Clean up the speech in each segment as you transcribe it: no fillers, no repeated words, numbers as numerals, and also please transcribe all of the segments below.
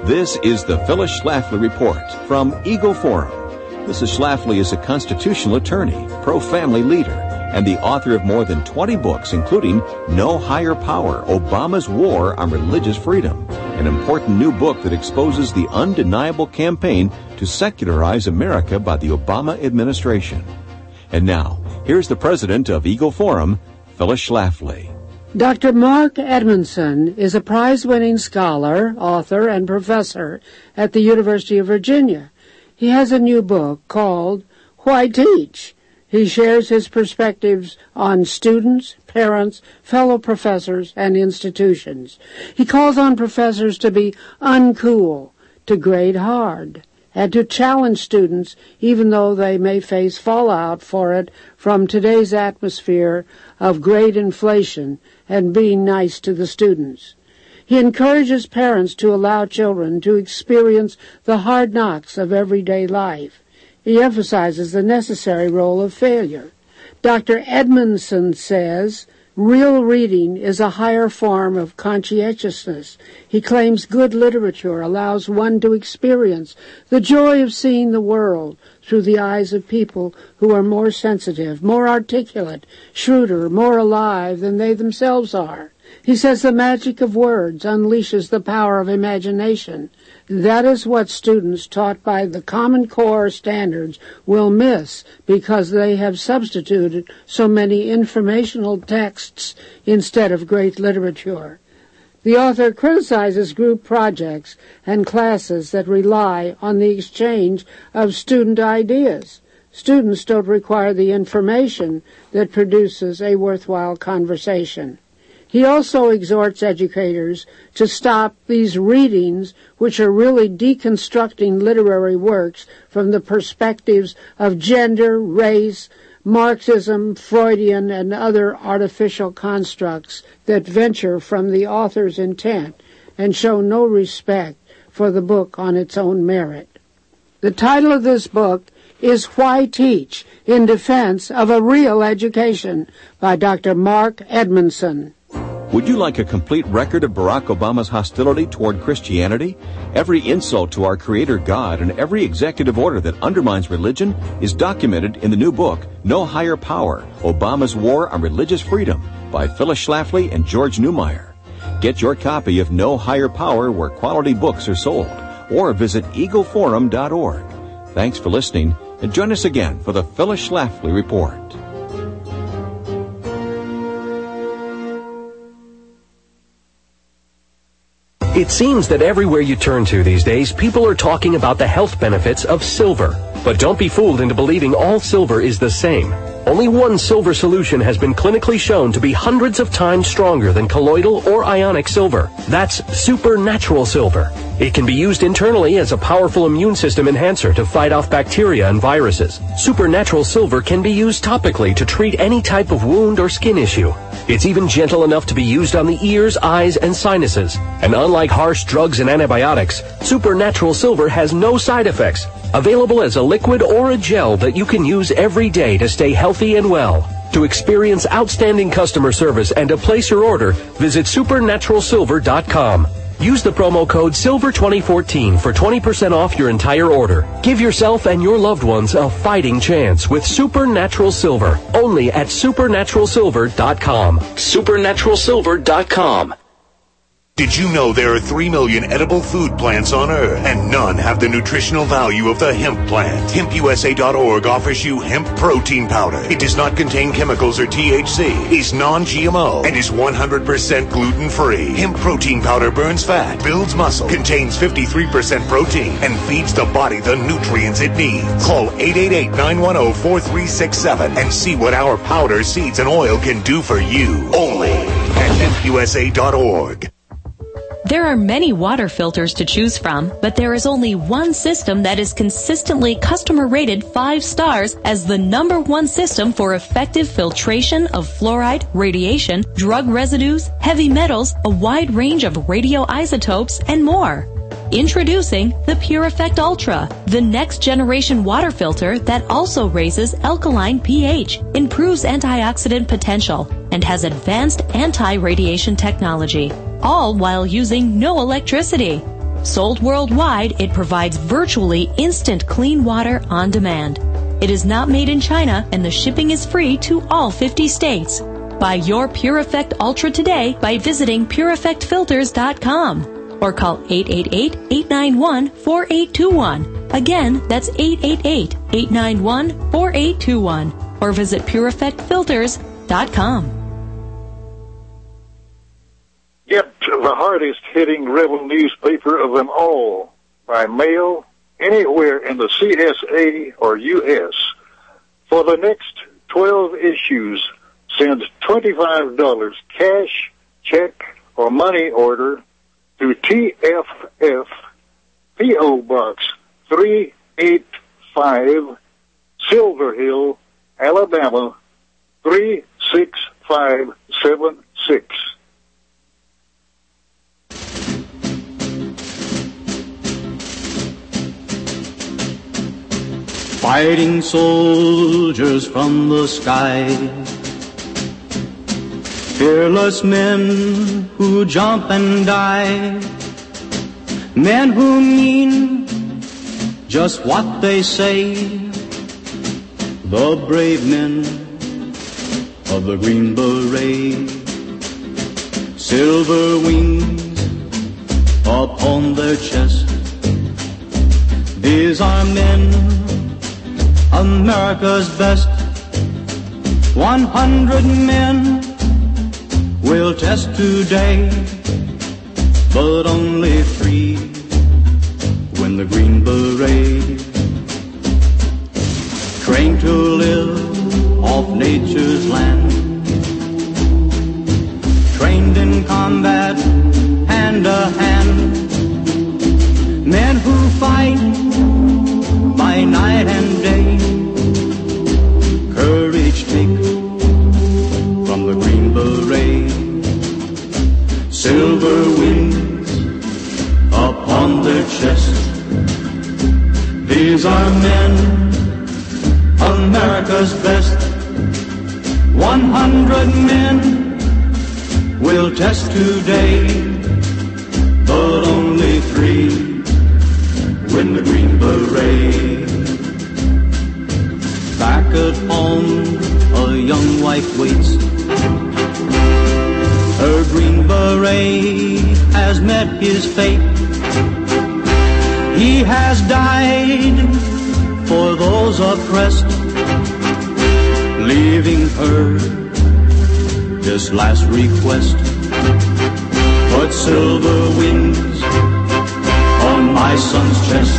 This is the Phyllis Schlafly Report from Eagle Forum. Mrs. Schlafly is a constitutional attorney, pro-family leader, and the author of more than 20 books, including No Higher Power, Obama's War on Religious Freedom, an important new book that exposes the undeniable campaign to secularize America by the Obama administration. And now, here's the president of Eagle Forum, Phyllis Schlafly. Dr. Mark Edmondson is a prize-winning scholar, author, and professor at the University of Virginia. He has a new book called Why Teach? He shares his perspectives on students, parents, fellow professors, and institutions. He calls on professors to be uncool, to grade hard, and to challenge students even though they may face fallout for it from today's atmosphere of grade inflation and being nice to the students. He encourages parents to allow children to experience the hard knocks of everyday life. He emphasizes the necessary role of failure. Dr. Edmondson says, real reading is a higher form of conscientiousness. He claims good literature allows one to experience the joy of seeing the world through the eyes of people who are more sensitive, more articulate, shrewder, more alive than they themselves are. He says the magic of words unleashes the power of imagination. That is what students taught by the Common Core standards will miss because they have substituted so many informational texts instead of great literature. The author criticizes group projects and classes that rely on the exchange of student ideas. Students don't require the information that produces a worthwhile conversation. He also exhorts educators to stop these readings, which are really deconstructing literary works from the perspectives of gender, race, Marxism, Freudian, and other artificial constructs that venture from the author's intent and show no respect for the book on its own merit. The title of this book is Why Teach? In Defense of a Real Education by Dr. Mark Edmondson. Would you like a complete record of Barack Obama's hostility toward Christianity? Every insult to our Creator God and every executive order that undermines religion is documented in the new book, No Higher Power, Obama's War on Religious Freedom by Phyllis Schlafly and George Newmeyer. Get your copy of No Higher Power where quality books are sold, or visit eagleforum.org. Thanks for listening, and join us again for the Phyllis Schlafly Report. It seems that everywhere you turn to these days, people are talking about the health benefits of silver. But don't be fooled into believing all silver is the same. Only one silver solution has been clinically shown to be hundreds of times stronger than colloidal or ionic silver. That's supernatural silver. It can be used internally as a powerful immune system enhancer to fight off bacteria and viruses. Supernatural silver can be used topically to treat any type of wound or skin issue. It's even gentle enough to be used on the ears, eyes, and sinuses. And unlike harsh drugs and antibiotics, supernatural silver has no side effects. Available as a liquid or a gel that you can use every day to stay healthy and well. To experience outstanding customer service and to place your order, visit supernaturalsilver.com. Use the promo code SILVER2014 for 20% off your entire order. Give yourself and your loved ones a fighting chance with Supernatural Silver, only at supernaturalsilver.com. Supernaturalsilver.com. Did you know there are 3 million edible food plants on Earth, and none have the nutritional value of the hemp plant? HempUSA.org offers you hemp protein powder. It does not contain chemicals or THC, is non-GMO, and is 100% gluten-free. Hemp protein powder burns fat, builds muscle, contains 53% protein, and feeds the body the nutrients it needs. Call 888-910-4367 and see what our powder, seeds, and oil can do for you. Only at HempUSA.org. There are many water filters to choose from, but there is only one system that is consistently customer rated 5 stars as the #1 system for effective filtration of fluoride, radiation, drug residues, heavy metals, a wide range of radioisotopes, and more. Introducing the Pure Effect Ultra, the next generation water filter that also raises alkaline pH, improves antioxidant potential, and has advanced anti-radiation technology, all while using no electricity. Sold worldwide, it provides virtually instant clean water on demand. It is not made in China, and the shipping is free to all 50 states. Buy your Pure Effect Ultra today by visiting PureEffectFilters.com or call 888-891-4821. Again, that's 888-891-4821 or visit PureEffectFilters.com. Get the hardest-hitting rebel newspaper of them all by mail anywhere in the CSA or U.S. For the next 12 issues, send $25 cash, check, or money order to TFF, P.O. Box 385, Silver Hill, Alabama 36576. Fighting soldiers from the sky, fearless men who jump and die, men who mean just what they say, the brave men of the Green Beret. Silver wings upon their chest, these are men, America's best. 100 men will test today, but only 3 win the Green Beret. Trained to live off nature's land, trained in combat hand to hand, men who fight by night and day, courage take from the Green Beret. Silver wings upon their chest, these are men, America's best. 100 men will test today, but only 3 win the Green Beret. Back at home, a young wife waits. Her Green Beret has met his fate. He has died for those oppressed, leaving her this last request. Put silver wings on my son's chest,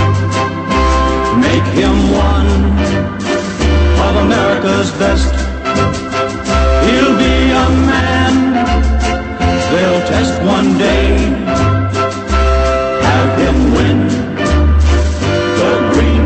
make him one of America's best. He'll be a man they'll test one day, have him win the Green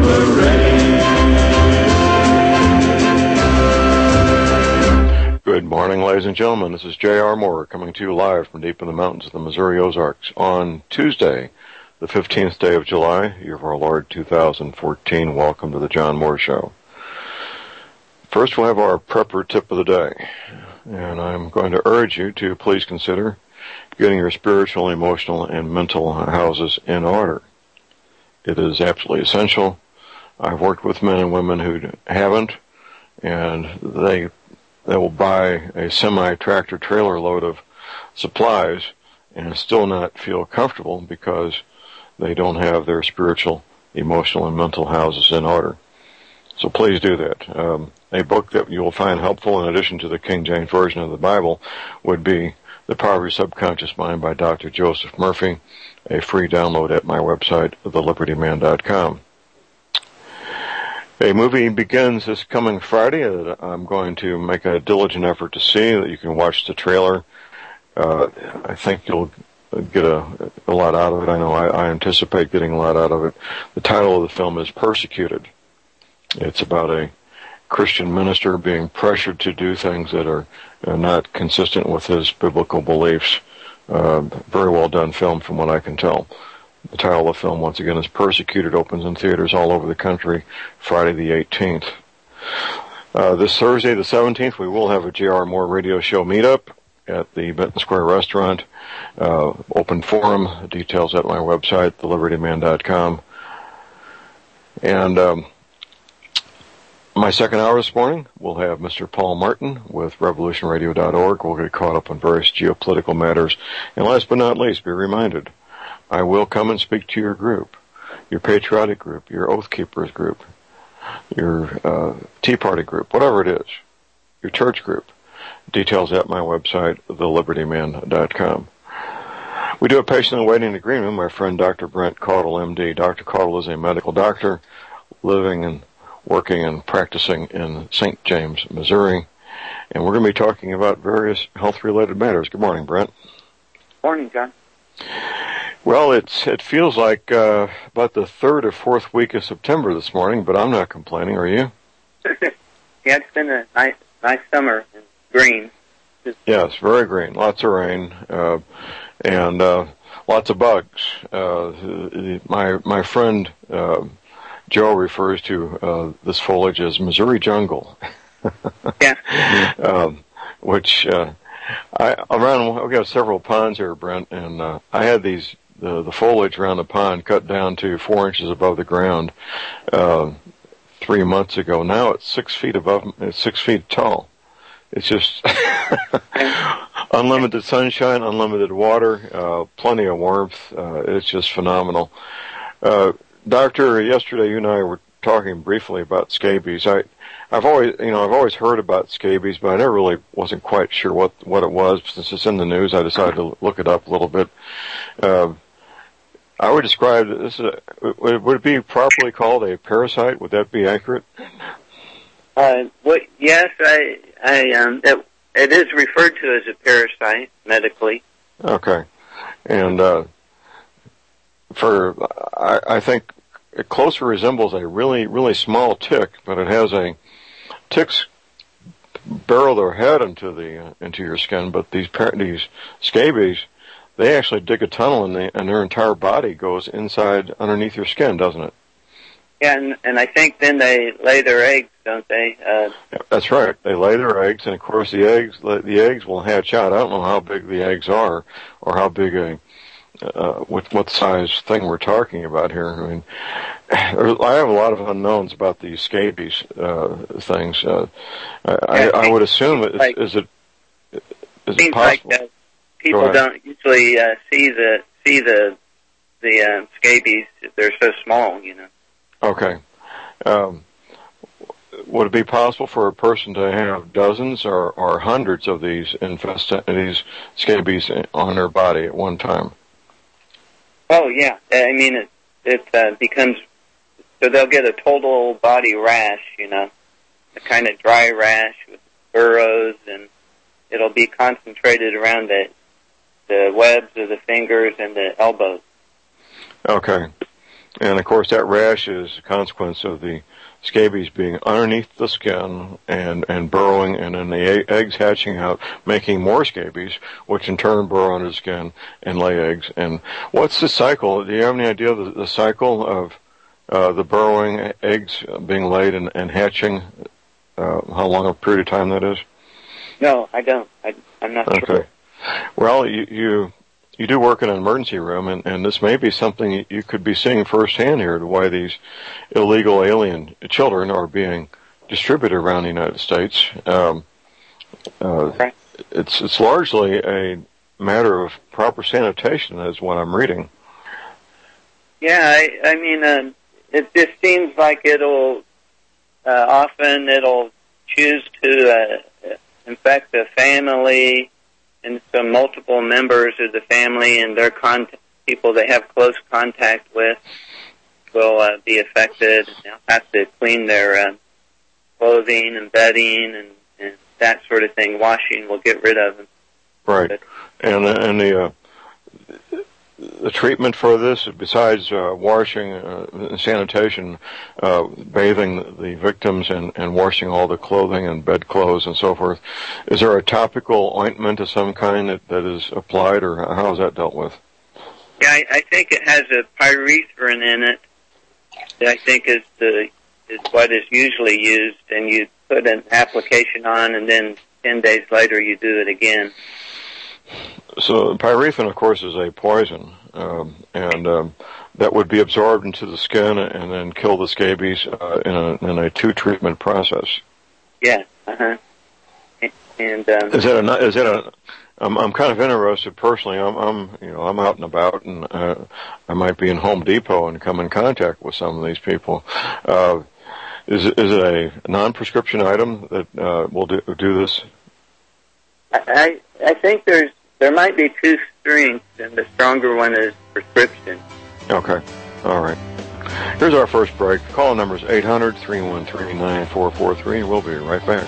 Beret. Good morning, ladies and gentlemen. This is J.R. Moore coming to you live from deep in the mountains of the Missouri Ozarks on Tuesday, the 15th day of July, year of our Lord 2014. Welcome to the John Moore Show. First, we'll have our prepper tip of the day, and I'm going to urge you to please consider getting your spiritual, emotional, and mental houses in order. It is absolutely essential. I've worked with men and women who haven't, and they will buy a semi-tractor trailer load of supplies and still not feel comfortable because they don't have their spiritual, emotional, and mental houses in order. So please do that. A book that you will find helpful in addition to the King James Version of the Bible would be The Power of Your Subconscious Mind by Dr. Joseph Murphy, a free download at my website, thelibertyman.com. A movie begins this coming Friday. I'm going to make a diligent effort to see that you can watch the trailer. I think you'll get a lot out of it. I know I anticipate getting a lot out of it. The title of the film is Persecuted. It's about a Christian minister being pressured to do things that are not consistent with his biblical beliefs. Very well done film from what I can tell. The title of the film, once again, is Persecuted. Opens in theaters all over the country Friday the 18th. This Thursday the 17th, we will have a J.R. Moore radio show meetup. at the Benton Square Restaurant. Open forum, details at my website, thelibertyman.com. And my second hour this morning, we'll have Mr. Paul Martin with revolutionradio.org. We'll get caught up on various geopolitical matters. And last but not least, be reminded, I will come and speak to your group, your patriotic group, your Oath Keepers group, your Tea Party group, whatever it is, your church group. Details at my website, thelibertyman.com. We do a patient in waiting in the green room, my friend Dr. Brent Caudle, M.D. Dr. Caudle is a medical doctor living and working and practicing in St. James, Missouri. And we're going to be talking about various health-related matters. Good morning, Brent. Morning, John. Well, it feels like about the third or fourth week of September this morning, but I'm not complaining. Are you? Yeah, it's been a nice summer. Green. Yes, very green. Lots of rain and lots of bugs. My friend Joe refers to this foliage as Missouri jungle. Yeah. Which we have several ponds here, Brent, and I had the foliage around the pond cut down to 4 inches above the ground 3 months ago. Now it's 6 feet above. It's 6 feet tall. It's just unlimited sunshine, unlimited water, plenty of warmth. It's just phenomenal. Doctor, yesterday you and I were talking briefly about scabies. I've always heard about scabies, but I never really wasn't quite sure what it was. Since it's in the news, I decided to look it up a little bit. I would describe this would it be properly called a parasite? Would that be accurate? Yes, it is referred to as a parasite medically. Okay, and I think it closer resembles a really, really small tick, but it has ticks burrow their head into your skin, but these scabies, they actually dig a tunnel and their entire body goes inside underneath your skin, doesn't it? Yeah, and I think then they lay their eggs, don't they? That's right. They lay their eggs, and of course the eggs will hatch out. I don't know how big the eggs are, or how big what size thing we're talking about here. I mean, I have a lot of unknowns about these scabies things. I would assume is it possible? Like people don't usually see the scabies. They're so small, you know. Okay. Would it be possible for a person to have dozens or hundreds of these scabies on their body at one time? Oh yeah, I mean it becomes so they'll get a total body rash, you know, a kind of dry rash with burrows, and it'll be concentrated around the webs of the fingers and the elbows. Okay. And of course that rash is a consequence of the scabies being underneath the skin and burrowing, and then the eggs hatching out, making more scabies, which in turn burrow under the skin and lay eggs. And what's the cycle? Do you have any idea of the cycle of the burrowing, eggs being laid and hatching? How long a period of time that is? No, I don't. I'm not sure. Okay. Well, you do work in an emergency room, and this may be something you could be seeing firsthand here, to why these illegal alien children are being distributed around the United States. It's largely a matter of proper sanitation, is what I'm reading. Yeah, I mean, it just seems like often it'll choose to infect the family, and so multiple members of the family and their people they have close contact with will be affected. They'll have to clean their clothing and bedding and that sort of thing. Washing will get rid of them. Right. And the treatment for this, besides washing and sanitation, bathing the victims and washing all the clothing and bedclothes and so forth, is there a topical ointment of some kind that is applied, or how is that dealt with? Yeah, I think it has a pyrethrin in it that I think is what is usually used, and you put an application on, and then 10 days later you do it again. So pyrethrin, of course, is a poison, and that would be absorbed into the skin and then kill the scabies in a two-treatment process. Yeah. Uh-huh. And I'm kind of interested personally. I'm out and about, and I might be in Home Depot and come in contact with some of these people. Is it a non-prescription item that will do this? I think there might be two strengths, and the stronger one is prescription. Okay. All right. Here's our first break. Call number is 800-313-9443. We'll be right back.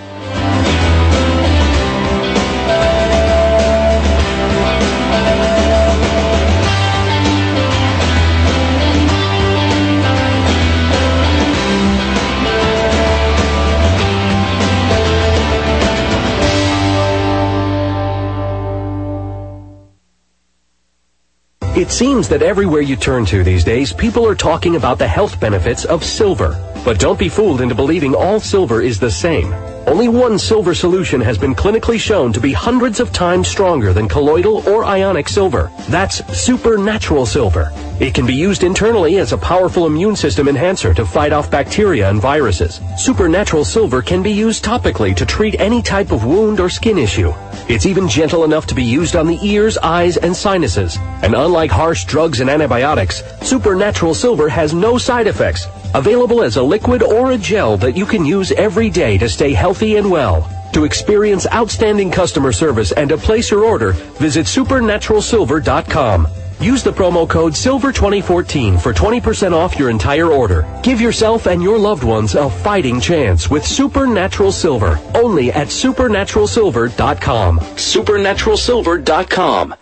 It seems that everywhere you turn to these days, people are talking about the health benefits of silver. But don't be fooled into believing all silver is the same. Only one silver solution has been clinically shown to be hundreds of times stronger than colloidal or ionic silver. That's supernatural silver. It can be used internally as a powerful immune system enhancer to fight off bacteria and viruses. Supernatural silver can be used topically to treat any type of wound or skin issue. It's even gentle enough to be used on the ears, eyes, and sinuses. And unlike harsh drugs and antibiotics, supernatural silver has no side effects. Available as a liquid or a gel that you can use every day to stay healthy and well. To experience outstanding customer service and to place your order, visit supernaturalsilver.com. Use the promo code SILVER2014 for 20% off your entire order. Give yourself and your loved ones a fighting chance with Supernatural Silver. Only at supernaturalsilver.com. Supernaturalsilver.com.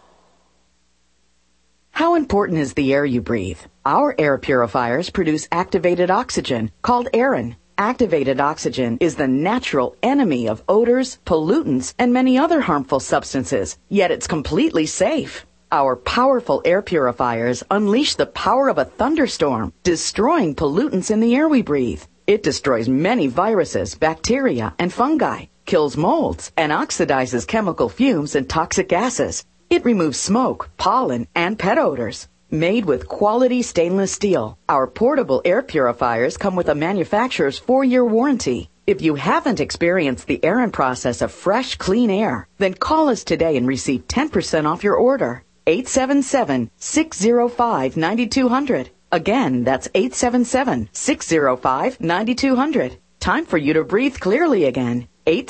How important is the air you breathe? Our air purifiers produce activated oxygen, called Aerin. Activated oxygen is the natural enemy of odors, pollutants, and many other harmful substances, yet it's completely safe. Our powerful air purifiers unleash the power of a thunderstorm, destroying pollutants in the air we breathe. It destroys many viruses, bacteria, and fungi, kills molds, and oxidizes chemical fumes and toxic gases. It removes smoke, pollen, and pet odors. Made with quality stainless steel, our portable air purifiers come with a manufacturer's 4-year warranty. If you haven't experienced the Aerin process of fresh, clean air, then call us today and receive 10% off your order. 877-605-9200. Again, that's 877-605-9200. Time for you to breathe clearly again.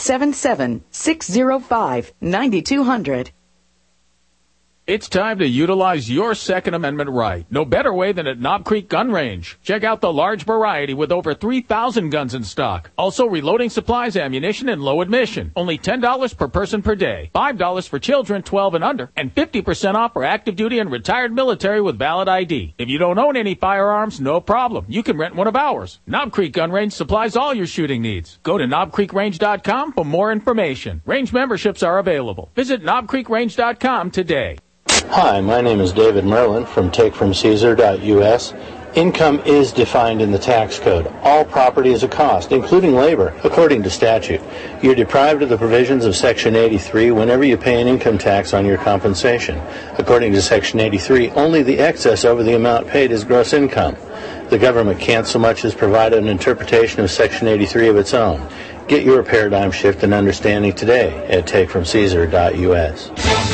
877-605-9200. It's time to utilize your Second Amendment right. No better way than at Knob Creek Gun Range. Check out the large variety with over 3,000 guns in stock. Also reloading supplies, ammunition, and low admission. Only $10 per person per day. $5 for children 12 and under. And 50% off for active duty and retired military with valid ID. If you don't own any firearms, no problem. You can rent one of ours. Knob Creek Gun Range supplies all your shooting needs. Go to knobcreekrange.com for more information. Range memberships are available. Visit knobcreekrange.com today. Hi, my name is David Merlin from TakeFromCaesar.us. Income is defined in the tax code. All property is a cost, including labor, according to statute. You're deprived of the provisions of Section 83 whenever you pay an income tax on your compensation. According to Section 83, only the excess over the amount paid is gross income. The government can't so much as provide an interpretation of Section 83 of its own. Get your paradigm shift and understanding today at TakeFromCaesar.us.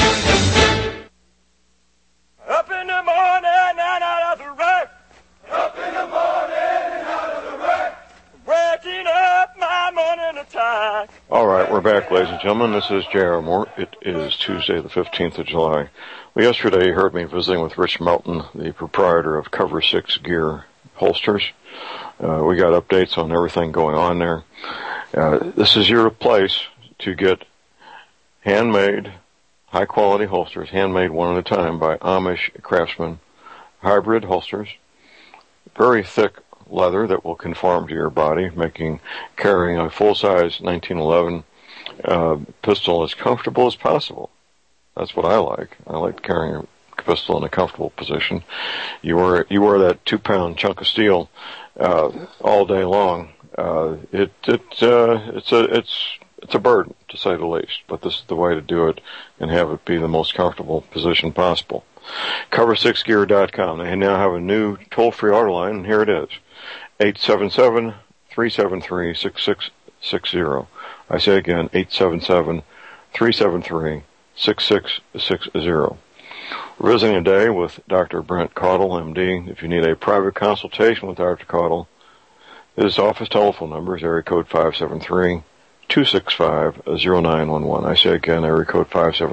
All right, we're back, ladies and gentlemen. This is J.R. Moore. It is Tuesday, the 15th of July. Well, yesterday you heard me visiting with Rich Melton, the proprietor of Cover 6 Gear Holsters. We got updates on everything going on there. This is your place to get handmade, high-quality holsters, handmade one at a time by Amish craftsmen, hybrid holsters, very thick leather that will conform to your body, carrying a full-size 1911 pistol as comfortable as possible. That's what I like. I like carrying a pistol in a comfortable position. You wear that 2-pound chunk of steel all day long. It's it's a burden, to say the least, but this is the way to do it and have it be the most comfortable position possible. Cover6Gear.com. They now have a new toll-free order line, and here it is, 877-373-6660. I say again, 877-373-6660. We're visiting today with Dr. Brent Caudle, MD. If you need a private consultation with Dr. Caudle, his office telephone number is area code 573-265-0911. I say again, area code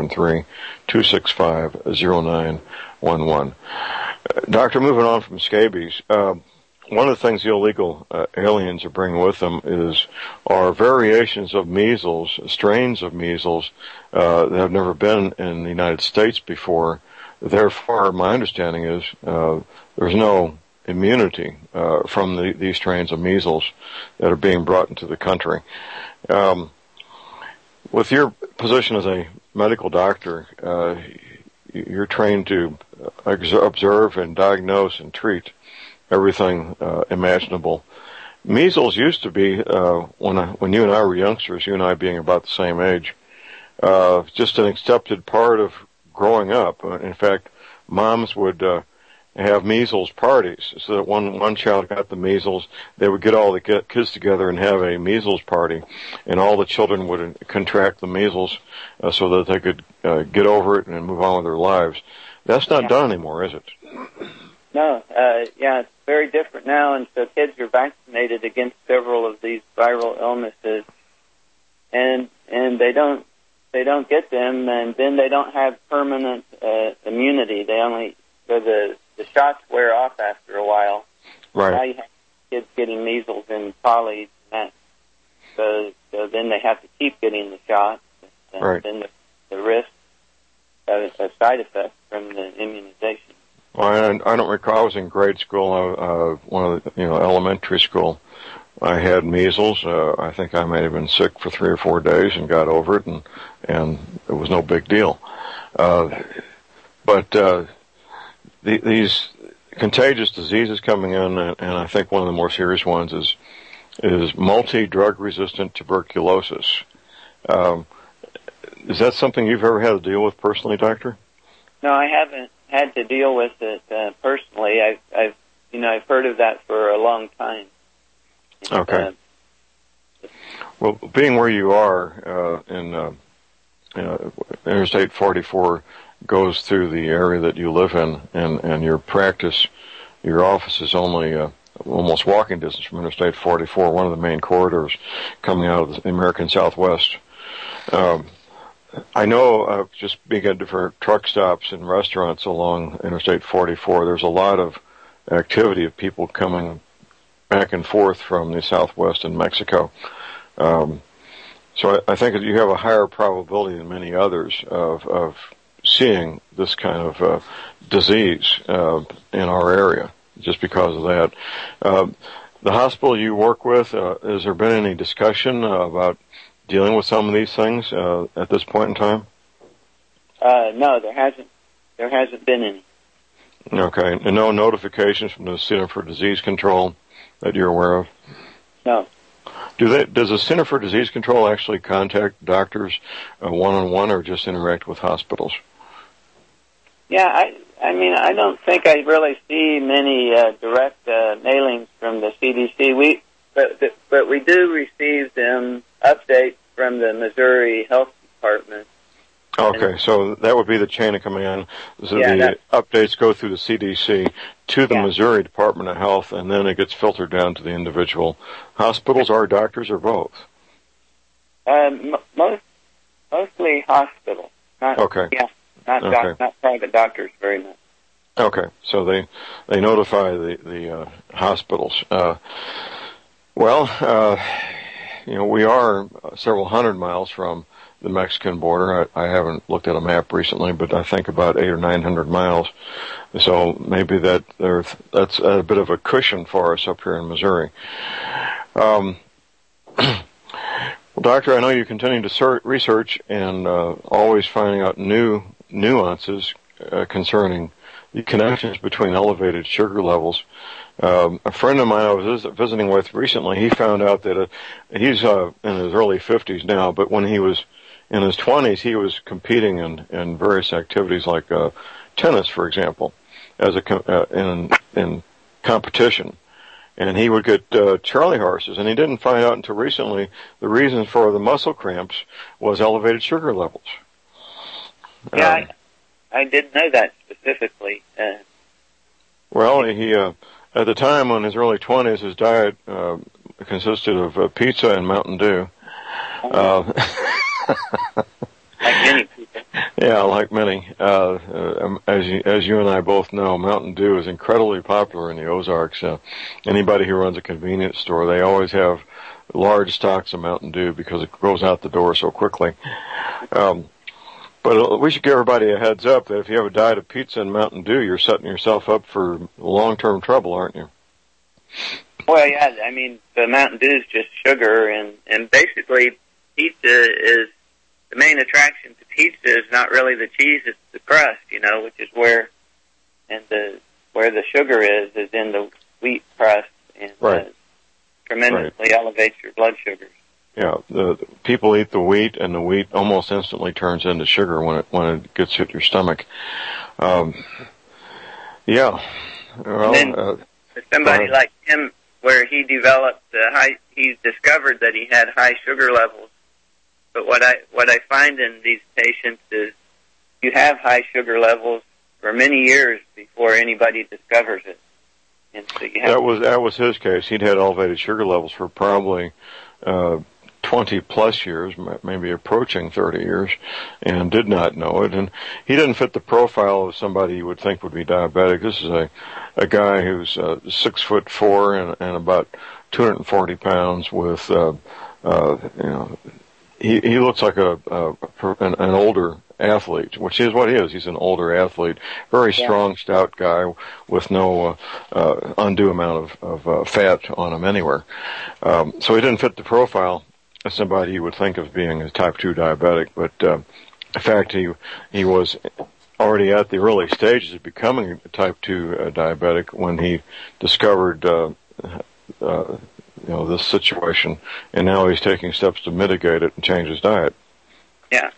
573-265-0911. Doctor, moving on from scabies, one of the things the illegal aliens are bringing with them are variations of measles, strains of measles that have never been in the United States before. Therefore, my understanding is there's no immunity from these strains of measles that are being brought into the country. With your position as a medical doctor, you're trained to observe and diagnose and treat everything imaginable. Measles used to be, when you and I were youngsters, you and I being about the same age, just an accepted part of growing up. In fact, moms would have measles parties, so that one child got the measles, they would get all the kids together and have a measles party, and all the children would contract the measles so that they could get over it and move on with their lives. That's not done anymore, is it? No, it's very different now, and so kids are vaccinated against several of these viral illnesses, and they don't get them, and then they don't have permanent immunity. So the shots wear off after a while. Right. Now you have kids getting measles and polio, and so then they have to keep getting the shots, and right. Then the risk of side effects from the immunization. Well, I don't recall. I was in grade school, elementary school. I had measles. I think I may have been sick for 3 or 4 days and got over it, and it was no big deal. But these contagious diseases coming in, and I think one of the more serious ones is multi-drug resistant tuberculosis. Is that something you've ever had to deal with personally, Doctor? No, I haven't had to deal with it personally. I've heard of that for a long time. Okay. Well, being where you are in Interstate 44 goes through the area that you live in, and your practice, your office is only almost walking distance from Interstate 44, one of the main corridors coming out of the American Southwest. I know, just being at different truck stops and restaurants along Interstate 44, there's a lot of activity of people coming back and forth from the Southwest and Mexico. So I think you have a higher probability than many others of seeing this kind of disease in our area, just because of that. The hospital you work with, has there been any discussion about dealing with some of these things at this point in time? No, there hasn't been any. Okay, and no notifications from the Center for Disease Control that you're aware of? No. Does the Center for Disease Control actually contact doctors one-on-one, or just interact with hospitals? Yeah, I mean, I don't think I really see many direct mailings from the CDC. But we do receive them updates from the Missouri Health Department. Okay, so that would be the chain of command. So the updates go through the CDC to the Missouri Department of Health, and then it gets filtered down to the individual hospitals or doctors, or both? Mostly hospitals. Not private doctors very much. Okay, so they notify the hospitals. We are several hundred miles from the Mexican border. I haven't looked at a map recently, but I think about 800 or 900 miles. So maybe that's a bit of a cushion for us up here in Missouri. Well, Doctor, I know you continue to research and always finding out new nuances concerning the connections between elevated sugar levels. A friend of mine I was visiting with recently, he found out that he's in his early 50s now, but when he was in his 20s, he was competing in various activities like tennis, for example, as in competition. And he would get Charlie horses, and he didn't find out until recently the reason for the muscle cramps was elevated sugar levels. Yeah, I didn't know that specifically. Well, he at the time, in his early 20s, his diet consisted of pizza and Mountain Dew. Like many people. Yeah, like many. As you and I both know, Mountain Dew is incredibly popular in the Ozarks. Anybody who runs a convenience store, they always have large stocks of Mountain Dew because it goes out the door so quickly. But we should give everybody a heads up that if you have a diet of pizza and Mountain Dew, you're setting yourself up for long-term trouble, aren't you? Well, yeah, I mean, the Mountain Dew is just sugar, and basically pizza is, the main attraction to pizza is not really the cheese, it's the crust, which is where the sugar is in the wheat crust, and right. Tremendously elevates your blood sugars. Yeah, the people eat the wheat, and the wheat almost instantly turns into sugar when it gets hit your stomach. Yeah. Well, then somebody like him, where he developed he discovered that he had high sugar levels. But what I find in these patients is you have high sugar levels for many years before anybody discovers it. And so you have that was his case. He'd had elevated sugar levels for probably 20 plus years, maybe approaching 30 years, and did not know it. And he didn't fit the profile of somebody you would think would be diabetic. This is a guy who's 6'4" and about 240 pounds with he looks like an older athlete, which is what he is. He's an older athlete, very strong, stout guy with no undue amount of fat on him anywhere. So he didn't fit the profile of somebody you would think of being a type 2 diabetic. But in fact, he was already at the early stages of becoming a type 2 diabetic when he discovered this situation, and now he's taking steps to mitigate it and change his diet. Yeah.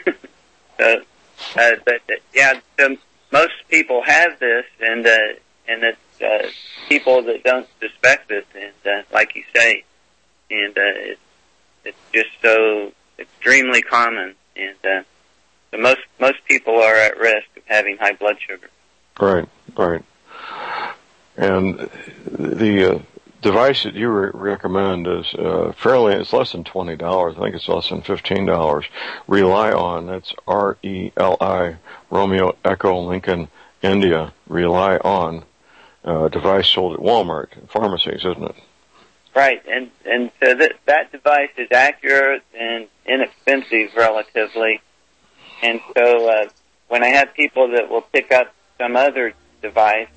So most people have this, and it's people that don't suspect it, and like you say, and it's just so extremely common, and so most people are at risk of having high blood sugar. Right. And the device that you recommend is it's less than $20. I think it's less than $15. Rely On, that's RELI, Romeo Echo Lincoln India, Rely On, device sold at Walmart pharmacies, isn't it? Right, and so that device is accurate and inexpensive relatively, and so when I have people that will pick up some other device,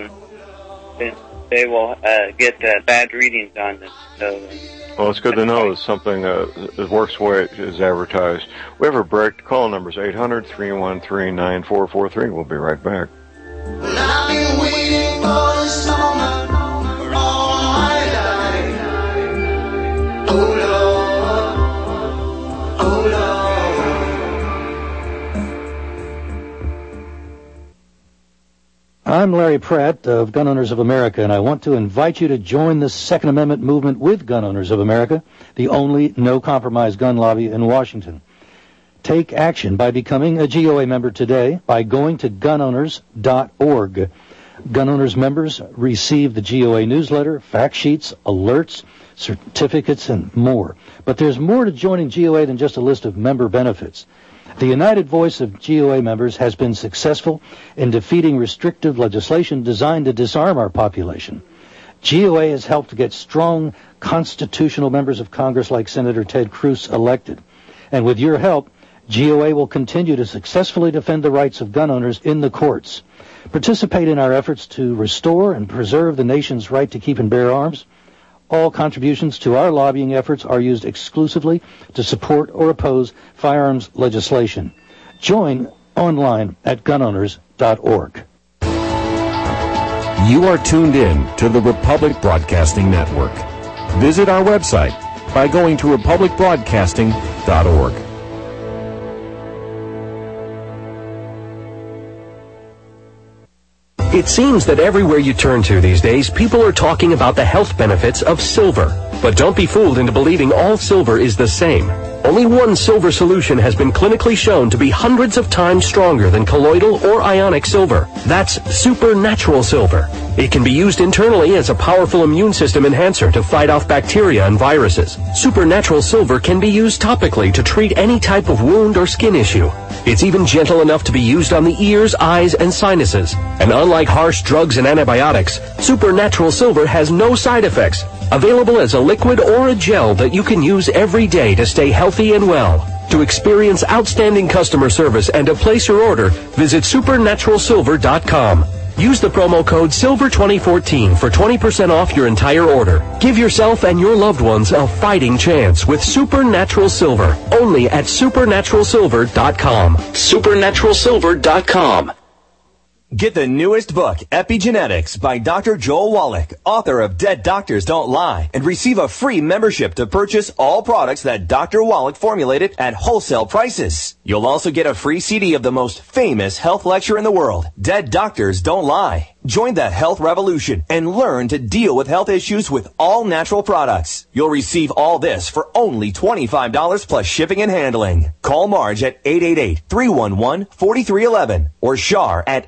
they will get bad readings on them. So, well, it's good to know it's something that works the way it is advertised. We have a break. The call number is 800-313-9443. We'll be right back. Well, I've been waiting for this moment for all my life. Oh, Lord. Oh, Lord. I'm Larry Pratt of Gun Owners of America, and I want to invite you to join the Second Amendment movement with Gun Owners of America, the only no-compromise gun lobby in Washington. Take action by becoming a GOA member today by going to gunowners.org. Gun Owners members receive the GOA newsletter, fact sheets, alerts, certificates, and more. But there's more to joining GOA than just a list of member benefits. The united voice of GOA members has been successful in defeating restrictive legislation designed to disarm our population. GOA has helped to get strong constitutional members of Congress like Senator Ted Cruz elected. And with your help, GOA will continue to successfully defend the rights of gun owners in the courts. Participate in our efforts to restore and preserve the nation's right to keep and bear arms. All contributions to our lobbying efforts are used exclusively to support or oppose firearms legislation. Join online at gunowners.org. You are tuned in to the Republic Broadcasting Network. Visit our website by going to republicbroadcasting.org. It seems that everywhere you turn to these days, people are talking about the health benefits of silver. But don't be fooled into believing all silver is the same. Only one silver solution has been clinically shown to be hundreds of times stronger than colloidal or ionic silver. That's supernatural silver. It can be used internally as a powerful immune system enhancer to fight off bacteria and viruses. Supernatural silver can be used topically to treat any type of wound or skin issue. It's even gentle enough to be used on the ears, eyes, and sinuses. And unlike harsh drugs and antibiotics, supernatural silver has no side effects. Available as a liquid or a gel that you can use every day to stay healthy and well. To experience outstanding customer service and to place your order, visit supernaturalsilver.com. Use the promo code SILVER2014 for 20% off your entire order. Give yourself and your loved ones a fighting chance with Supernatural Silver. Only at supernaturalsilver.com. Supernaturalsilver.com. Get the newest book, Epigenetics, by Dr. Joel Wallach, author of Dead Doctors Don't Lie, and receive a free membership to purchase all products that Dr. Wallach formulated at wholesale prices. You'll also get a free CD of the most famous health lecture in the world, Dead Doctors Don't Lie. Join the health revolution and learn to deal with health issues with all natural products. You'll receive all this for only $25 plus shipping and handling. Call Marge at 888-311-4311 or Shar at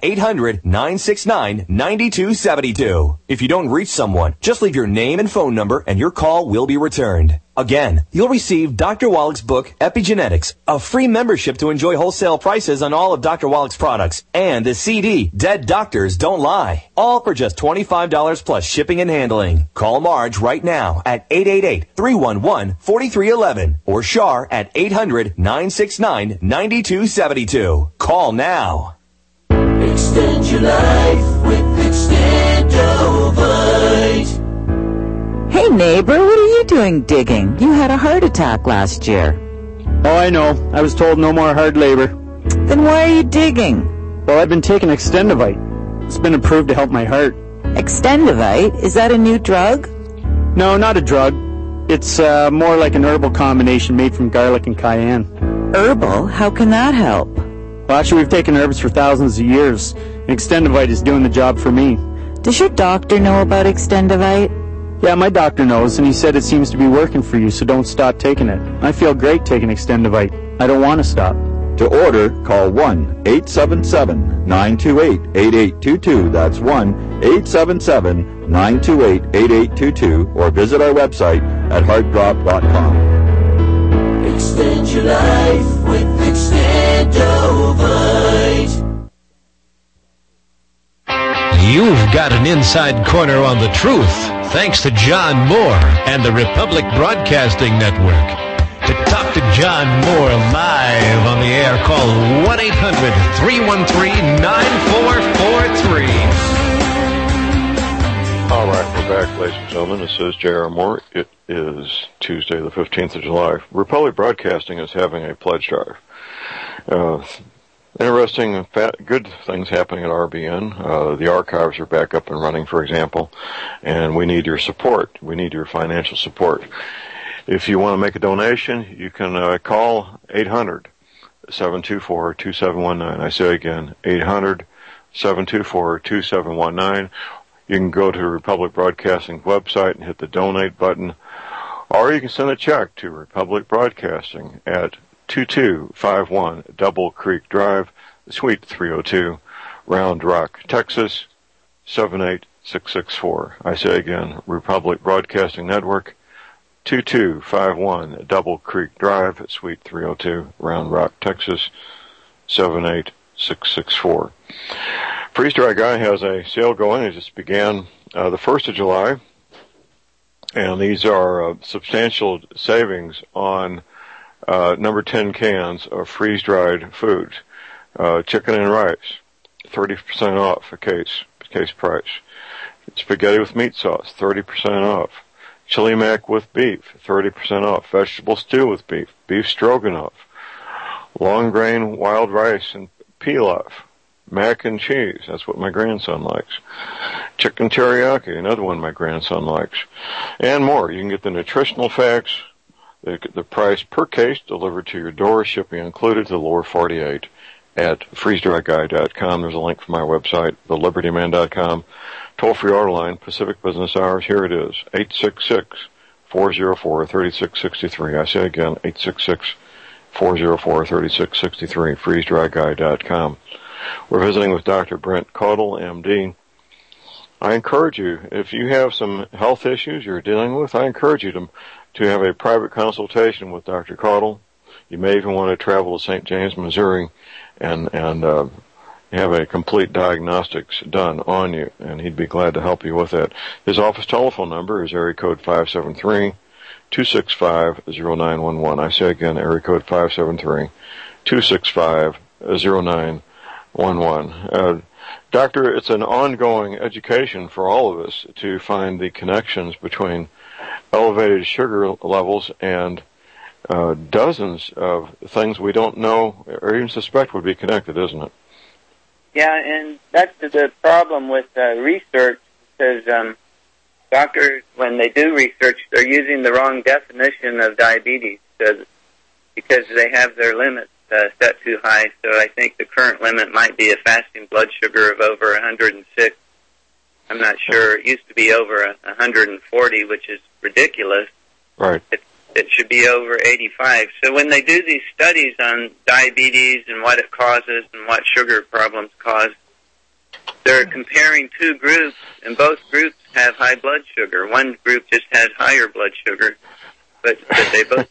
800-969-9272. If you don't reach someone, just leave your name and phone number and your call will be returned. Again, you'll receive Dr. Wallach's book, Epigenetics, a free membership to enjoy wholesale prices on all of Dr. Wallach's products, and the CD, Dead Doctors Don't Lie, all for just $25 plus shipping and handling. Call Marge right now at 888-311-4311 or Shar at 800-969-9272. Call now. Extend your life with Extendovite. Hey neighbor, what are you doing digging? You had a heart attack last year. Oh, I know. I was told no more hard labor. Then why are you digging? Well, I've been taking Extendovite. It's been approved to help my heart. Extendovite? Is that a new drug? No, not a drug. It's more like an herbal combination made from garlic and cayenne. Herbal? How can that help? Well, actually, we've taken herbs for thousands of years, and Extendovite is doing the job for me. Does your doctor know about Extendovite? Yeah, my doctor knows, and he said it seems to be working for you, so don't stop taking it. I feel great taking Extendovite. I don't want to stop. To order, call 1-877-928-8822. That's 1-877-928-8822, or visit our website at heartdrop.com. Extend your life with Extendovite. You've got an inside corner on the truth, thanks to John Moore and the Republic Broadcasting Network. To talk to John Moore live on the air, call 1-800-313-9443. All right, we're back, ladies and gentlemen. This is J.R. Moore. It is Tuesday, the 15th of July. Republic Broadcasting is having a pledge drive. Interesting, good things happening at RBN. The archives are back up and running, for example, and we need your support. We need your financial support. If you want to make a donation, you can call 800-724-2719. I say again, 800-724-2719. You can go to the Republic Broadcasting website and hit the donate button, or you can send a check to Republic Broadcasting at 2251 Double Creek Drive, Suite 302, Round Rock, Texas, 78664. I say again, Republic Broadcasting Network, 2251 Double Creek Drive, Suite 302, Round Rock, Texas, 78664. Freeze Dry Guy has a sale going. It just began the 1st of July, and these are substantial savings on number 10 cans of freeze-dried foods. Chicken and rice, 30% off a case price. Spaghetti with meat sauce, 30% off. Chili mac with beef, 30% off. Vegetable stew with beef. Beef stroganoff. Long grain wild rice and pilaf. Mac and cheese, that's what my grandson likes. chicken teriyaki, another one my grandson likes, and more. You can get the nutritional facts, the price per case delivered to your door, shipping included to the lower 48 at freezedryguy.com. There's a link from my website, thelibertyman.com. Toll-free order line, Pacific Business Hours. Here it is, 866-404-3663. I say again, 866-404-3663, freezedryguy.com. We're visiting with Dr. Brent Caudle, MD. I encourage you, if you have some health issues you're dealing with, I encourage you to have a private consultation with Dr. Caudle. You may even want to travel to St. James, Missouri, and have a complete diagnostics done on you, and he'd be glad to help you with that. His office telephone number is area code 573-265-0911. I say again, area code 573-265-0911. Doctor, it's an ongoing education for all of us to find the connections between elevated sugar levels and dozens of things we don't know or even suspect would be connected, isn't it? Yeah, and that's the problem with research, because doctors, when they do research, they're using the wrong definition of diabetes because they have their limits set too high. So I think the current limit might be a fasting blood sugar of over 106. I'm not sure. It used to be over 140, which is ridiculous. Right. It should be over 85. So when they do these studies on diabetes and what it causes and what sugar problems cause, they're comparing two groups, and both groups have high blood sugar. One group just has higher blood sugar, but they both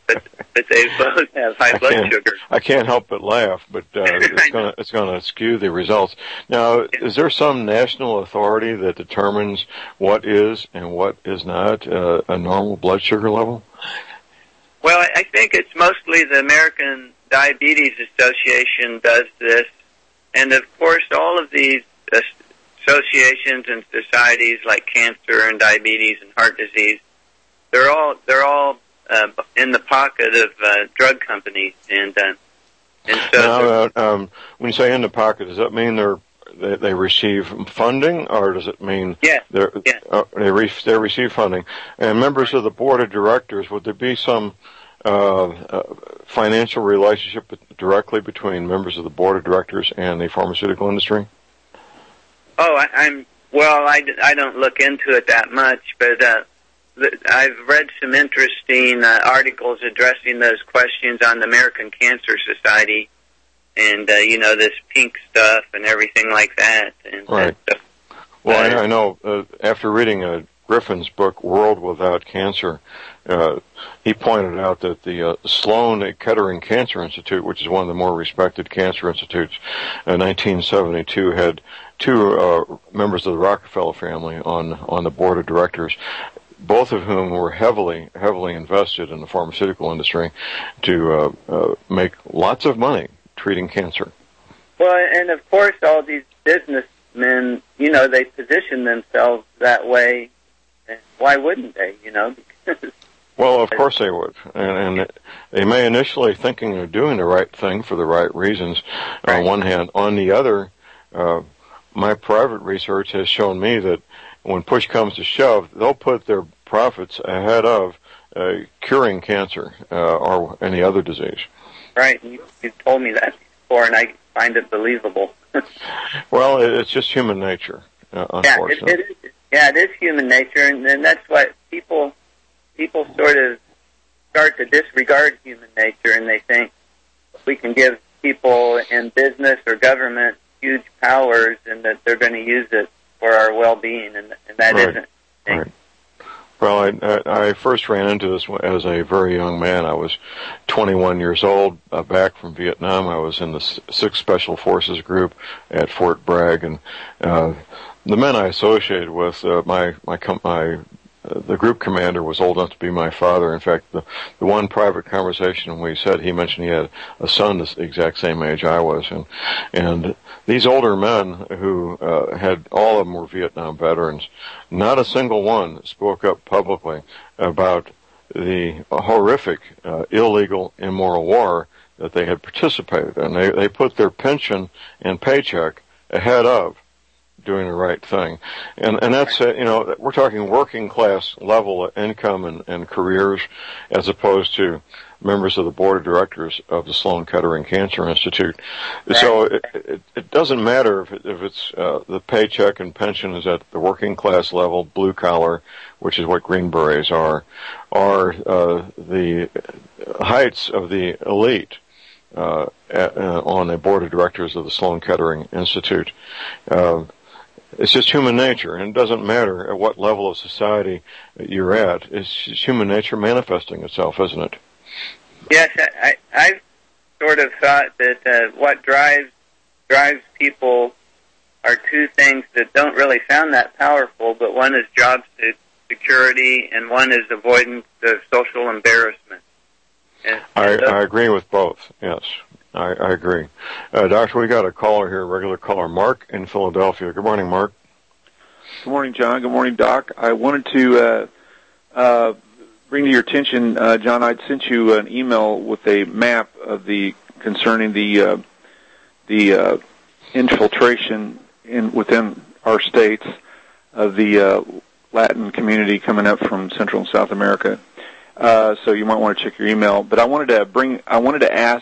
have high blood sugar. I can't help but laugh, but it's going to skew the results. Now, is there some national authority that determines what is and what is not a normal blood sugar level? Well, I think it's mostly the American Diabetes Association does this, and of course all of these associations and societies like cancer and diabetes and heart disease, they're all in the pocket of drug companies, and so. Now, when you say in the pocket, does that mean they receive funding, or does it mean they receive funding? And members of the board of directors, would there be some financial relationship directly between members of the board of directors and the pharmaceutical industry? Oh, I don't look into it that much, but I've read some interesting articles addressing those questions on the American Cancer Society, and this pink stuff and everything like that. And right. Well, I know after reading Griffin's book, World Without Cancer, he pointed out that the Sloan Kettering Cancer Institute, which is one of the more respected cancer institutes, in 1972 had two members of the Rockefeller family on the board of directors, both of whom were heavily invested in the pharmaceutical industry to make lots of money treating cancer. Well, and of course all these businessmen, they position themselves that way. Why wouldn't they, Well, of course they would. And they may initially thinking they're doing the right thing for the right reasons on one hand. On the other, my private research has shown me that when push comes to shove, they'll put their profits ahead of curing cancer or any other disease. Right. You told me that before, and I find it believable. Well, it's just human nature, unfortunately. It is human nature, and that's what people sort of start to disregard human nature, and they think we can give people in business or government huge powers, and that they're going to use it for our well-being, and that isn't. Right. Well, I first ran into this as a very young man. I was 21 years old, back from Vietnam. I was in the 6th Special Forces Group at Fort Bragg, and the men I associated with, the group commander was old enough to be my father. In fact, the one private conversation we said, he mentioned he had a son the exact same age I was, and these older men who had, all of them were Vietnam veterans, not a single one spoke up publicly about the horrific, illegal, immoral war that they had participated in. They put their pension and paycheck ahead of doing the right thing. And that's, we're talking working class level income and careers as opposed to members of the board of directors of the Sloan Kettering Cancer Institute. Right. So it doesn't matter if it's the paycheck and pension is at the working class level, blue collar, which is what Green Berets are, or the heights of the elite on the board of directors of the Sloan Kettering Institute. It's just human nature, and it doesn't matter at what level of society you're at. It's human nature manifesting itself, isn't it? Yes, I've sort of thought that what drives people are two things that don't really sound that powerful, but one is job security and one is avoidance of social embarrassment. I agree with both, yes. I agree. Doctor, we got a caller here, a regular caller, Mark in Philadelphia. Good morning, Mark. Good morning, John. Good morning, Doc. I wanted to bring to your attention, John, I'd sent you an email with a map of concerning the infiltration within our states of the Latin community coming up from Central and South America. So you might want to check your email. But I wanted to ask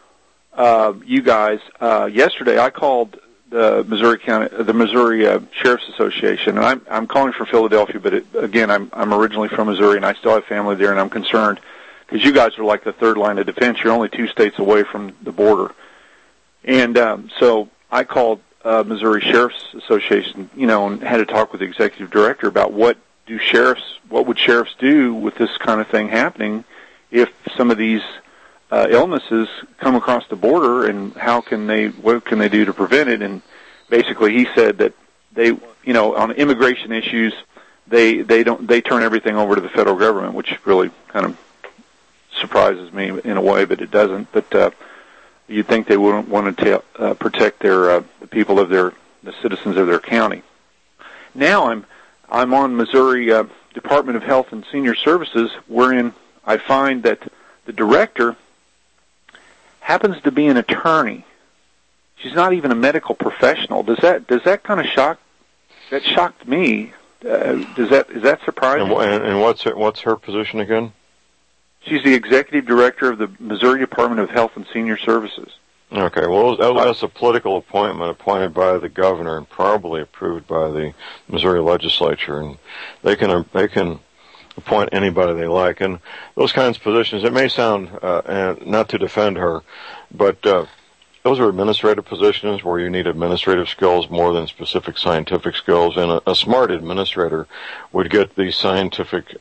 you guys. Yesterday, I called the Missouri Sheriff's Association, and I'm calling for Philadelphia. But again, I'm originally from Missouri, and I still have family there, and I'm concerned because you guys are like the third line of defense. You're only 2 states away from the border, and so I called Missouri Sheriff's Association, and had a talk with the executive director about what would sheriffs do with this kind of thing happening if some of these illnesses come across the border, and what can they do to prevent it? And basically he said that they, on immigration issues, they turn everything over to the federal government, which really kind of surprises me in a way, but it doesn't. But you'd think they wouldn't want to protect the people of the citizens of their county. Now I'm on Missouri Department of Health and Senior Services, wherein I find that the director happens to be an attorney. She's not even a medical professional. Does that kind of shock? That shocked me. Is that surprising? And what's her position again? She's the executive director of the Missouri Department of Health and Senior Services. Okay, well, that's a political appointment appointed by the governor and probably approved by the Missouri legislature, and they can appoint anybody they like. And those kinds of positions, it may sound, not to defend her, but those are administrative positions where you need administrative skills more than specific scientific skills, and a smart administrator would get these scientific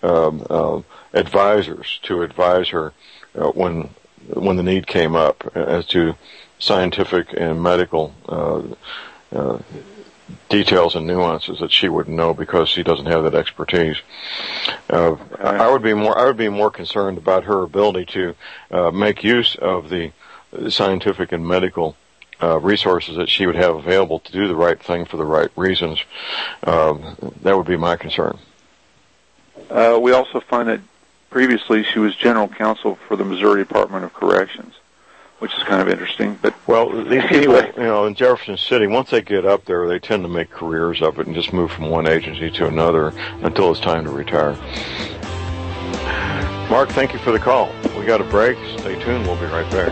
advisors to advise her when the need came up as to scientific and medical details and nuances that she wouldn't know because she doesn't have that expertise. I would be more concerned about her ability to make use of the scientific and medical resources that she would have available to do the right thing for the right reasons. That would be my concern. We also find that previously she was general counsel for the Missouri Department of Corrections, which is kind of interesting. But these people, in Jefferson City, once they get up there, they tend to make careers of it and just move from one agency to another until it's time to retire. Mark, thank you for the call. We got a break. Stay tuned. We'll be right back.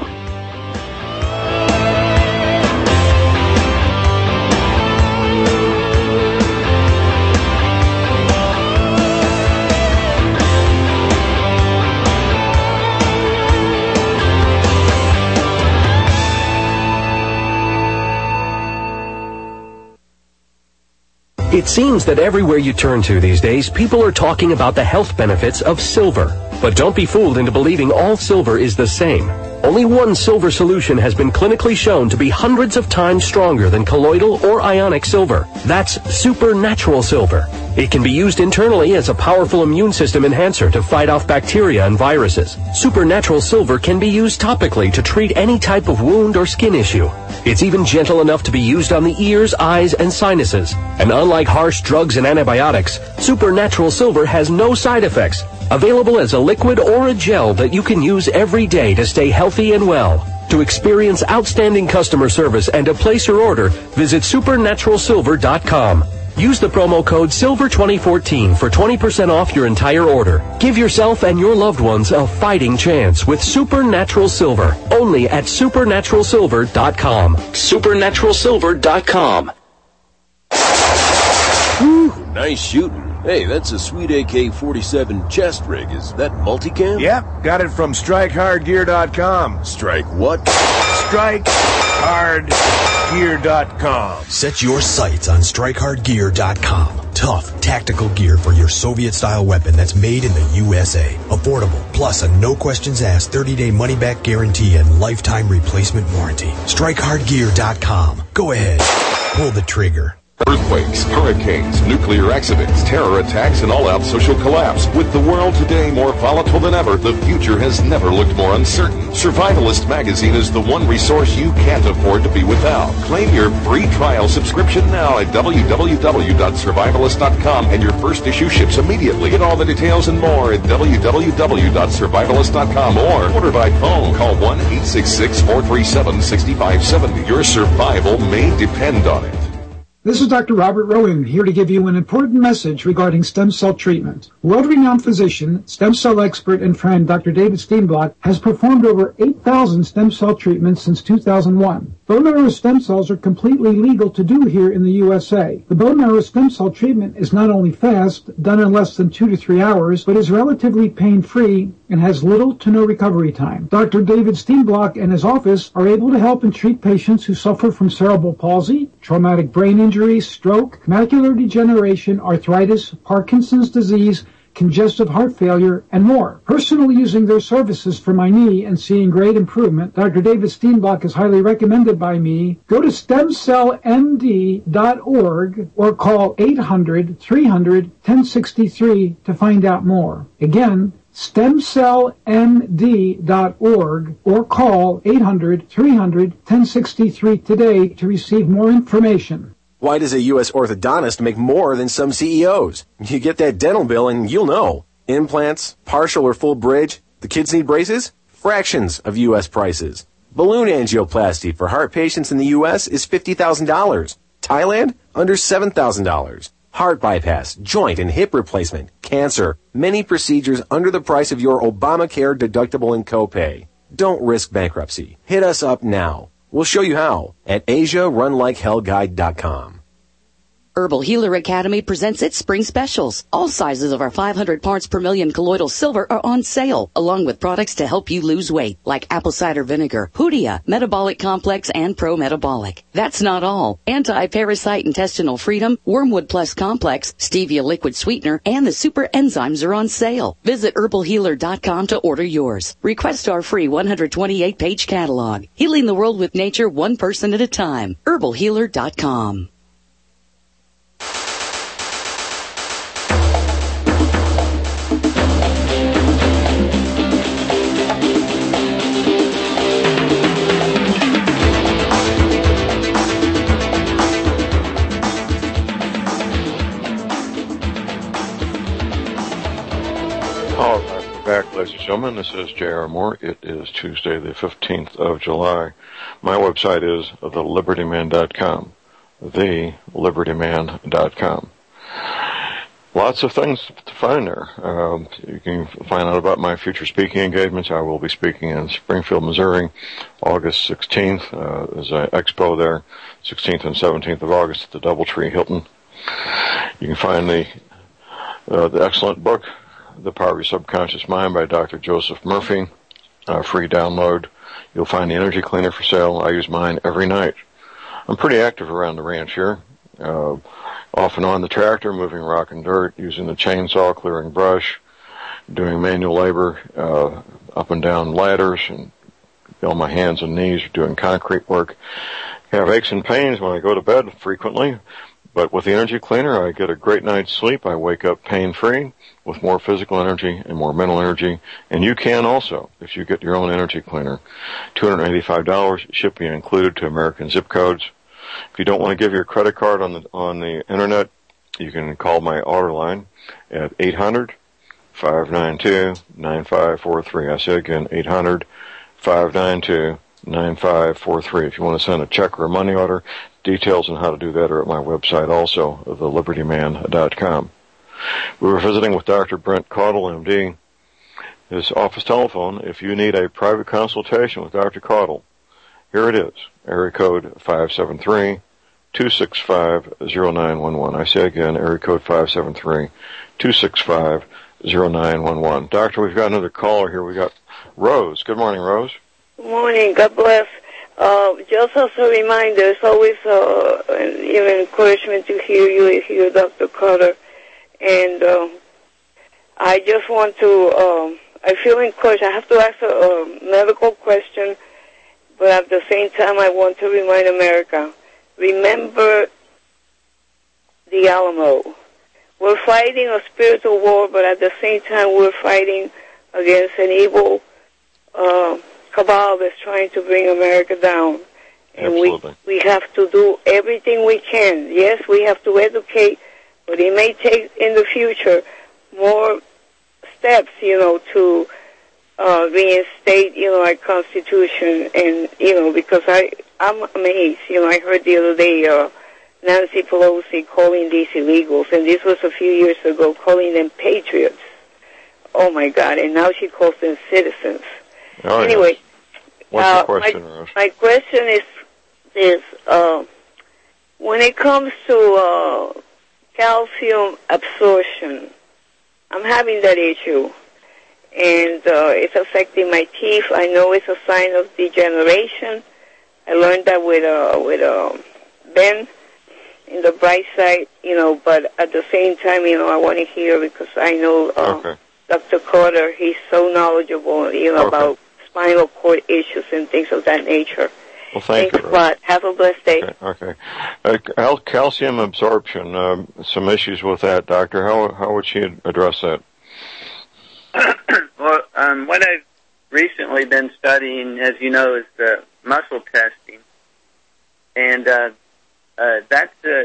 It seems that everywhere you turn to these days, people are talking about the health benefits of silver. But don't be fooled into believing all silver is the same. Only one silver solution has been clinically shown to be hundreds of times stronger than colloidal or ionic silver. That's supernatural silver. It can be used internally as a powerful immune system enhancer to fight off bacteria and viruses. Supernatural silver can be used topically to treat any type of wound or skin issue. It's even gentle enough to be used on the ears, eyes, and sinuses. And unlike harsh drugs and antibiotics, supernatural silver has no side effects. Available as a liquid or a gel that you can use every day to stay healthy and well. To experience outstanding customer service and to place your order, visit supernaturalsilver.com. Use the promo code SILVER2014 for 20% off your entire order. Give yourself and your loved ones a fighting chance with Supernatural Silver. Only at supernaturalsilver.com. Supernaturalsilver.com. Whew, nice shooting. Hey, that's a sweet AK-47 chest rig. Is that multicam? Yep, got it from StrikeHardGear.com. Strike what? StrikeHardGear.com. Set your sights on StrikeHardGear.com. Tough, tactical gear for your Soviet-style weapon that's made in the USA. Affordable, plus a no-questions-asked 30-day money-back guarantee and lifetime replacement warranty. StrikeHardGear.com. Go ahead. Pull the trigger. Earthquakes, hurricanes, nuclear accidents, terror attacks, and all-out social collapse. With the world today more volatile than ever, the future has never looked more uncertain. Survivalist magazine is the one resource you can't afford to be without. Claim your free trial subscription now at www.survivalist.com, and your first issue ships immediately. Get all the details and more at www.survivalist.com or order by phone. Call 1-866-437-6570. Your survival may depend on it. This is Dr. Robert Rowan, here to give you an important message regarding stem cell treatment. World-renowned physician, stem cell expert, and friend Dr. David Steenblock has performed over 8,000 stem cell treatments since 2001. Bone marrow stem cells are completely legal to do here in the USA. The bone marrow stem cell treatment is not only fast, done in less than 2 to 3 hours, but is relatively pain-free and has little to no recovery time. Dr. David Steenblock and his office are able to help and treat patients who suffer from cerebral palsy, traumatic brain injury, stroke, macular degeneration, arthritis, Parkinson's disease, congestive heart failure, and more. Personally using their services for my knee and seeing great improvement, Dr. David Steenblock is highly recommended by me. Go to stemcellmd.org or call 800-300-1063 to find out more. Again, stemcellmd.org or call 800-300-1063 today to receive more information. Why does a U.S. orthodontist make more than some CEOs? You get that dental bill and you'll know. Implants, partial or full bridge, the kids need braces? Fractions of U.S. prices. Balloon angioplasty for heart patients in the U.S. is $50,000. Thailand? Under $7,000. Heart bypass, joint and hip replacement, cancer, many procedures under the price of your Obamacare deductible and copay. Don't risk bankruptcy. Hit us up now. We'll show you how at AsiaRunLikeHellGuide.com. Herbal Healer Academy presents its spring specials. All sizes of our 500 parts per million colloidal silver are on sale, along with products to help you lose weight, like apple cider vinegar, Hoodia, Metabolic Complex, and Pro Metabolic. That's not all. Anti-Parasite Intestinal Freedom, Wormwood Plus Complex, Stevia Liquid Sweetener, and the Super Enzymes are on sale. Visit herbalhealer.com to order yours. Request our free 128-page catalog. Healing the world with nature, one person at a time. herbalhealer.com. Back, ladies and gentlemen. This is J.R. Moore. It is Tuesday, the 15th of July. My website is thelibertyman.com. Thelibertyman.com. Lots of things to find there. You can find out about my future speaking engagements. I will be speaking in Springfield, Missouri, August 16th. There's an expo there, 16th and 17th of August at the Doubletree Hilton. You can find the excellent book, The Power of Your Subconscious Mind by Dr. Joseph Murphy, free download. You'll find the energy cleaner for sale. I use mine every night. I'm pretty active around the ranch here, off and on the tractor, moving rock and dirt, using the chainsaw, clearing brush, doing manual labor, up and down ladders, and on my hands and knees, doing concrete work. I have aches and pains when I go to bed frequently, but with the energy cleaner, I get a great night's sleep. I wake up pain-free with more physical energy and more mental energy. And you can also, if you get your own energy cleaner. $285, shipping included to American zip codes. If you don't want to give your credit card on the internet, you can call my order line at 800-592-9543. I say again, 800-592-9543. 9543. If you want to send a check or a money order, details on how to do that are at my website also, thelibertyman.com. We were visiting with Dr. Brent Caudle, MD. His office telephone, if you need a private consultation with Dr. Caudle, here it is, area code 573-265-0911. I say again, area code 573-265-0911. Doctor, we've got another caller here. We got Rose. Good morning, Rose. Good morning. God bless. Just as a reminder, it's always an encouragement to hear Dr. Carter. And I just want to, I feel encouraged. I have to ask a medical question, but at the same time, I want to remind America, remember the Alamo. We're fighting a spiritual war, but at the same time, we're fighting against an evil cabal that's trying to bring America down. And we have to do everything we can. Yes, we have to educate, but it may take in the future more steps, to reinstate, our Constitution. And, because I'm amazed. I heard the other day Nancy Pelosi calling these illegals, and this was a few years ago, calling them patriots. Oh, my God, and now she calls them citizens. Oh, anyway, yes. What's the question, Rose? My question is when it comes to calcium absorption, I'm having that issue, and it's affecting my teeth. I know it's a sign of degeneration. I learned that with Ben in the bright side, but at the same time, I want to hear, because I know Dr. Carter, he's so knowledgeable, about spinal cord issues and things of that nature. Well, thank you. Thanks a lot. Have a blessed day. Okay. Calcium absorption, some issues with that, doctor. How would she address that? Well, what I've recently been studying, as you know, is the muscle testing, and that's the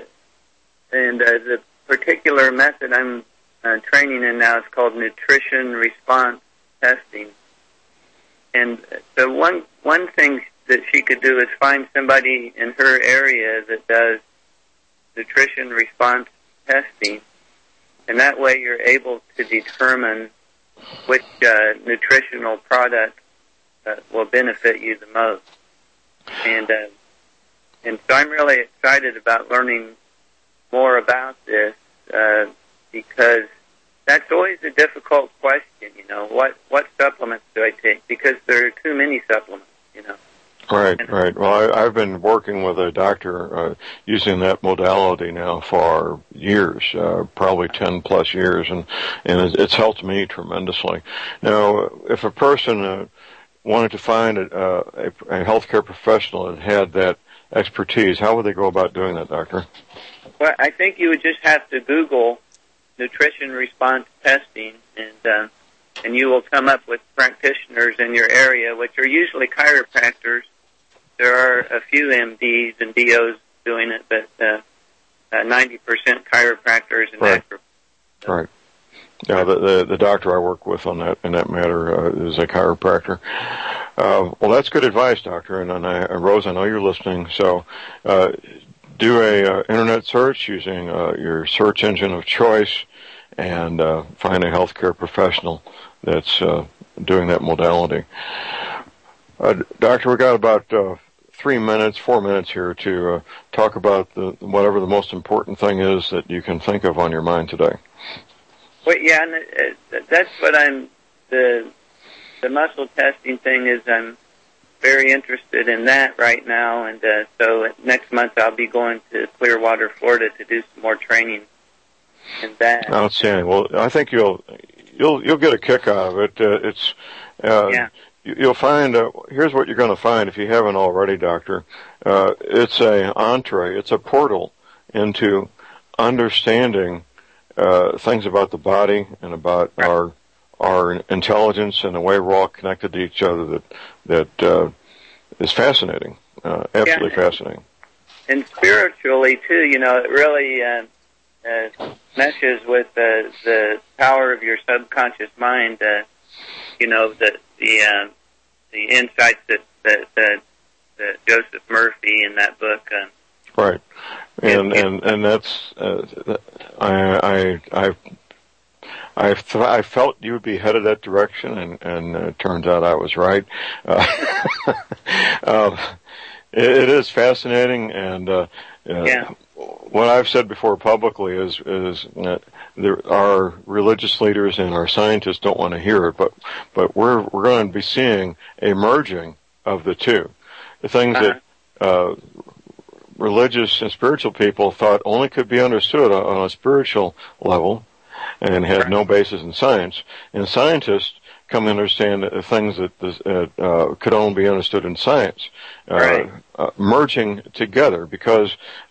particular method I'm training in now is called nutrition response testing. And the one thing that she could do is find somebody in her area that does nutrition response testing, and that way you're able to determine which nutritional product will benefit you the most. And so I'm really excited about learning more about this because that's always a difficult question, what supplements do I take? Because there are too many supplements, Right. Well, I've been working with a doctor using that modality now for years, probably 10 plus years, and it's helped me tremendously. Now, if a person wanted to find a healthcare professional that had that expertise, how would they go about doing that, doctor? Well, I think you would just have to Google nutrition response testing, and you will come up with practitioners in your area, which are usually chiropractors. There are a few MDs and DOs doing it, but 90% chiropractors and naturopaths. Right. Yeah, the doctor I work with in that matter is a chiropractor. Well, that's good advice, doctor. And Rose, I know you're listening. So do a internet search using your search engine of choice, and find a healthcare professional that's doing that modality. Doctor, we got about 4 minutes here to talk about whatever the most important thing is that you can think of on your mind today. Well, yeah, and that's what the muscle testing thing is. I'm very interested in that right now, and so next month I'll be going to Clearwater, Florida, to do some more training in that. Outstanding. Well, I think you'll get a kick out of it. You'll find, here's what you're going to find if you haven't already, doctor. It's a entree, it's a portal into understanding things about the body and about our intelligence and the way we're all connected to each other that is fascinating, absolutely fascinating. And spiritually, too, it really meshes with the power of your subconscious mind, the insights that that Joseph Murphy in that book. Right, and that's I felt you would be headed that direction, and it turns out I was right. It is fascinating, and what I've said before publicly is that our religious leaders and our scientists don't want to hear it, but we're going to be seeing a merging of the two. The things that religious and spiritual people thought only could be understood on a spiritual level and had no basis in science, and scientists come to understand things that could only be understood in science, merging together, because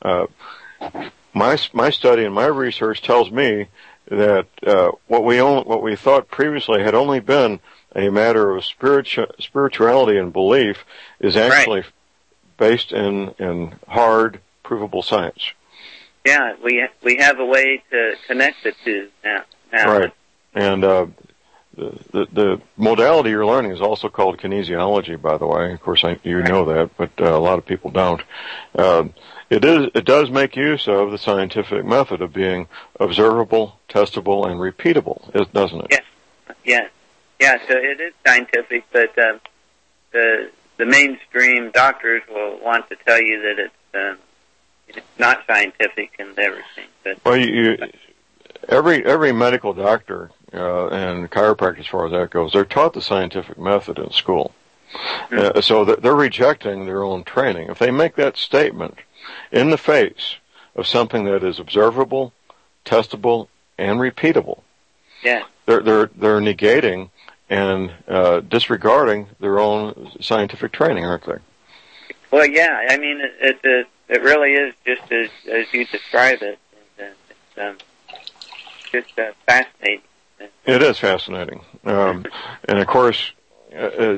my study and my research tells me that what we thought previously had only been a matter of spirituality and belief is actually based in hard, provable science. Yeah, we have a way to connect the two now. Right, and the modality you're learning is also called kinesiology, by the way. Of course, you know that, but a lot of people don't. It does make use of the scientific method of being observable, testable, and repeatable, doesn't it? Yes. Yeah, so it is scientific, but the mainstream doctors will want to tell you that it's not scientific and everything. But well, every medical doctor and chiropractor, as far as that goes, they're taught the scientific method in school. So they're rejecting their own training. If they make that statement in the face of something that is observable, testable, and repeatable, they're negating and disregarding their own scientific training, aren't they? Well, yeah. I mean, it really is just as you describe it. It's just fascinating. It is fascinating, and of course, as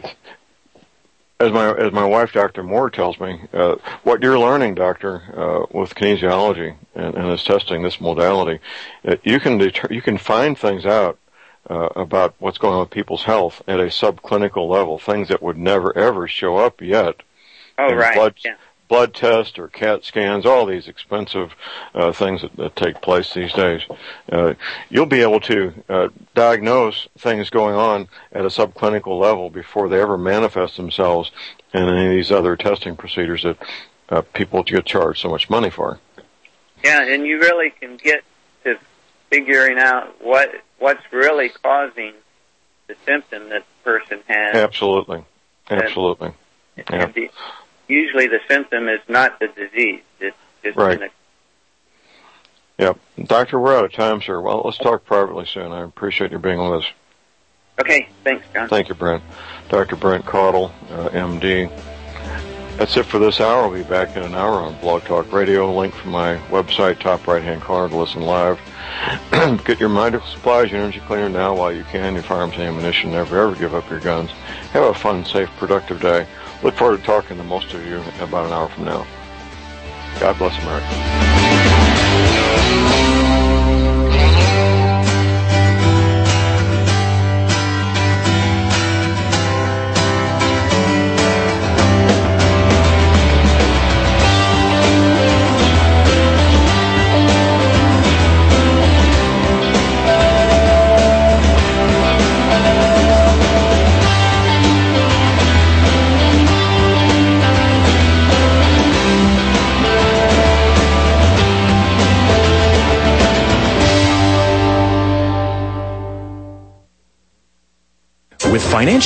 my wife, Dr. Moore, tells me, what you're learning, Doctor, with kinesiology and this testing, this modality, you can find things out about what's going on with people's health at a subclinical level, things that would never ever show up yet. Oh, right. Blood tests or CAT scans, all these expensive things that take place these days. You'll be able to diagnose things going on at a subclinical level before they ever manifest themselves in any of these other testing procedures that people get charged so much money for. Yeah, and you really can get to figuring out what's really causing the symptom that the person has. Absolutely. Usually the symptom is not the disease. It's just right. Yep. Doctor, we're out of time, sir. Well, let's talk privately soon. I appreciate you being with us. Okay. Thanks, John. Thank you, Brent. Dr. Brent Caudle, MD. That's it for this hour. I'll be back in an hour on Blog Talk Radio. Link from my website, top right-hand corner, to listen live. Get your medical supplies, your energy cleaner now while you can, your firearms and ammunition. Never, ever give up your guns. Have a fun, safe, productive day. Look forward to talking to most of you about an hour from now. God bless America. With financial